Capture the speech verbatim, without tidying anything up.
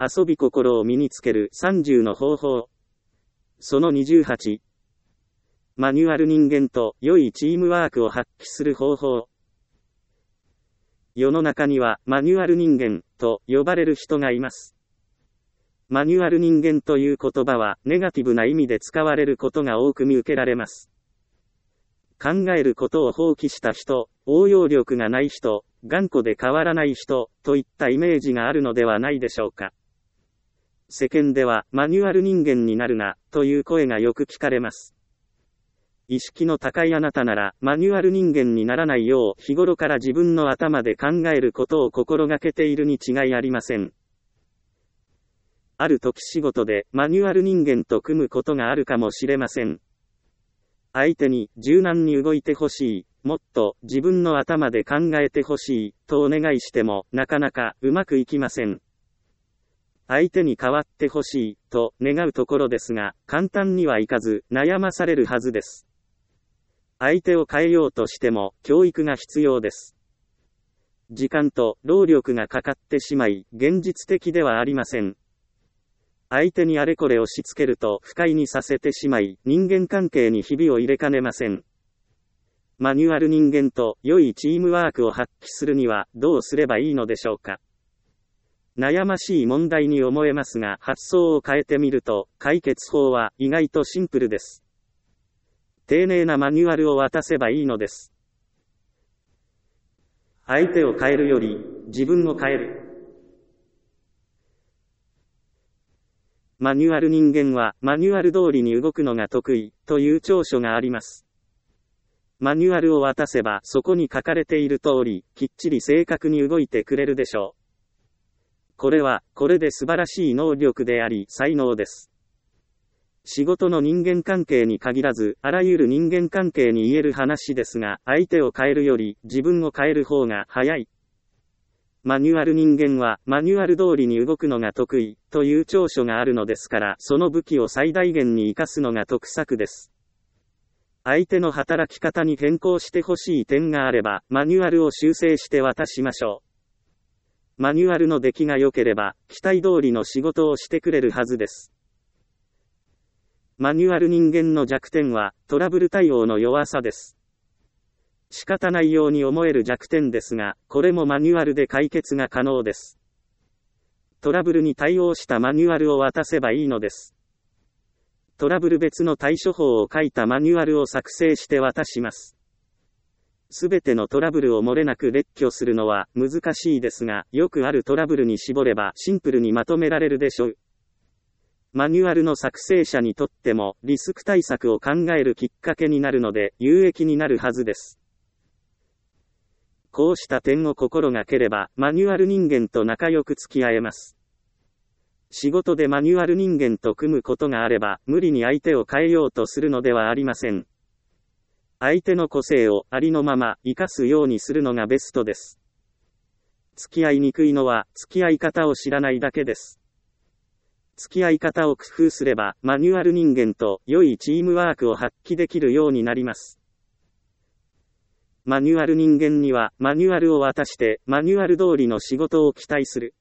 遊び心を身につけるさんじゅうの方法。そのにじゅうはち。マニュアル人間と良いチームワークを発揮する方法。世の中にはマニュアル人間と呼ばれる人がいます。マニュアル人間という言葉はネガティブな意味で使われることが多く見受けられます。考えることを放棄した人、応用力がない人、頑固で変わらない人といったイメージがあるのではないでしょうか。世間ではマニュアル人間になるなという声がよく聞かれます。意識の高いあなたならマニュアル人間にならないよう日頃から自分の頭で考えることを心がけているに違いありません。ある時仕事でマニュアル人間と組むことがあるかもしれません。相手に柔軟に動いてほしい、もっと自分の頭で考えてほしいとお願いしてもなかなかうまくいきません。相手に変わってほしいと願うところですが、簡単にはいかず悩まされるはずです。相手を変えようとしても教育が必要です。時間と労力がかかってしまい現実的ではありません。相手にあれこれ押し付けると不快にさせてしまい人間関係にひびを入れかねません。マニュアル人間と良いチームワークを発揮するにはどうすればいいのでしょうか。悩ましい問題に思えますが、発想を変えてみると解決法は意外とシンプルです。丁寧なマニュアルを渡せばいいのです。相手を変えるより自分を変える。マニュアル人間はマニュアル通りに動くのが得意という長所があります。マニュアルを渡せばそこに書かれている通りきっちり正確に動いてくれるでしょう。これはこれで素晴らしい能力であり才能です。仕事の人間関係に限らずあらゆる人間関係に言える話ですが、相手を変えるより自分を変える方が早い。マニュアル人間はマニュアル通りに動くのが得意という長所があるのですから、その武器を最大限に活かすのが得策です。相手の働き方に変更してほしい点があればマニュアルを修正して渡しましょう。マニュアルの出来が良ければ期待通りの仕事をしてくれるはずです。マニュアル人間の弱点はトラブル対応の弱さです。仕方ないように思える弱点ですが、これもマニュアルで解決が可能です。トラブルに対応したマニュアルを渡せばいいのです。トラブル別の対処法を書いたマニュアルを作成して渡します。すべてのトラブルを漏れなく列挙するのは難しいですが、よくあるトラブルに絞ればシンプルにまとめられるでしょう。マニュアルの作成者にとってもリスク対策を考えるきっかけになるので有益になるはずです。こうした点を心がければマニュアル人間と仲良く付き合えます。仕事でマニュアル人間と組むことがあれば無理に相手を変えようとするのではありません。相手の個性をありのまま生かすようにするのがベストです。付き合いにくいのは付き合い方を知らないだけです。付き合い方を工夫すればマニュアル人間と良いチームワークを発揮できるようになります。マニュアル人間にはマニュアルを渡してマニュアル通りの仕事を期待する。